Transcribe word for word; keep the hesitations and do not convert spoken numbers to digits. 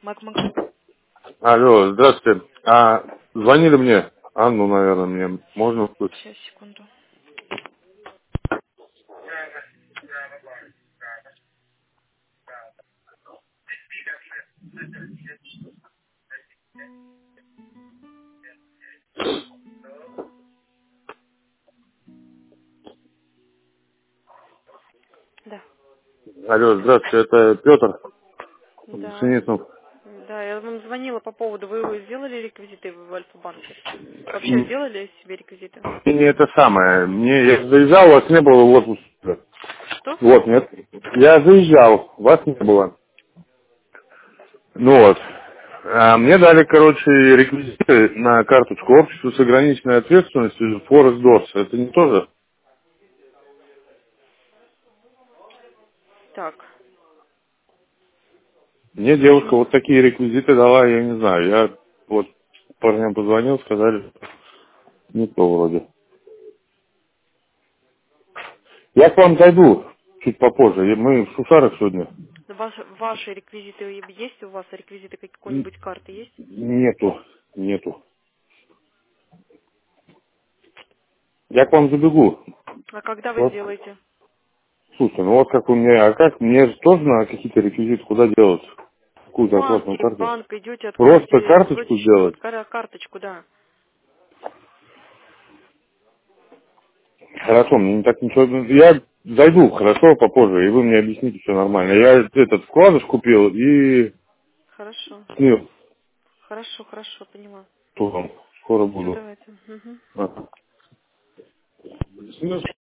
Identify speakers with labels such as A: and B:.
A: Мак-Мак.
B: Алло, здравствуйте. А, звонили мне. Анну, наверное, мне можно услышать?
A: Сейчас, секунду. Да.
B: Алло, здравствуйте, это Петр
A: Да.
B: Синицын.
A: Да, я вам звонила по поводу, вы сделали реквизиты в Альфа-банке? Вообще сделали себе реквизиты?
B: Не это самое. Мне я заезжал, вас не было в отпуск.
A: Что?
B: Вот, нет. Я заезжал, вас не было. Ну вот. А мне дали, короче, реквизиты на карточку общества с ограниченной ответственностью Форекс Дос. Это не тоже?
A: Так.
B: Мне девушка
A: Почему?
B: вот такие реквизиты дала, я не знаю. Я вот парням позвонил, сказали, не то вроде. Я к вам зайду чуть попозже. И Мы в Сусарах сегодня.
A: Ваши, ваши реквизиты есть у вас? Реквизиты
B: Н-
A: какой-нибудь карты есть?
B: Нету, нету. Я к вам забегу.
A: А когда вы
B: Вот.
A: сделаете?
B: Слушай, ну вот как у меня, а как мне же тоже надо какие-то реквизиты, куда делать? Какую
A: Банк,
B: зарплатную
A: через
B: карту?
A: банк идете,
B: Просто
A: открываете
B: карточку
A: вроде счет,
B: сделать?
A: кара- карточку, да.
B: Хорошо, мне не так ничего. ну, Я зайду, хорошо, попозже, и вы мне объясните все нормально. Я этот вкладыш купил и
A: Хорошо.
B: снил.
A: Хорошо, хорошо, поняла.
B: Скоро
A: Все,
B: буду.
A: давайте. Мгм.
B: Ага. Снил.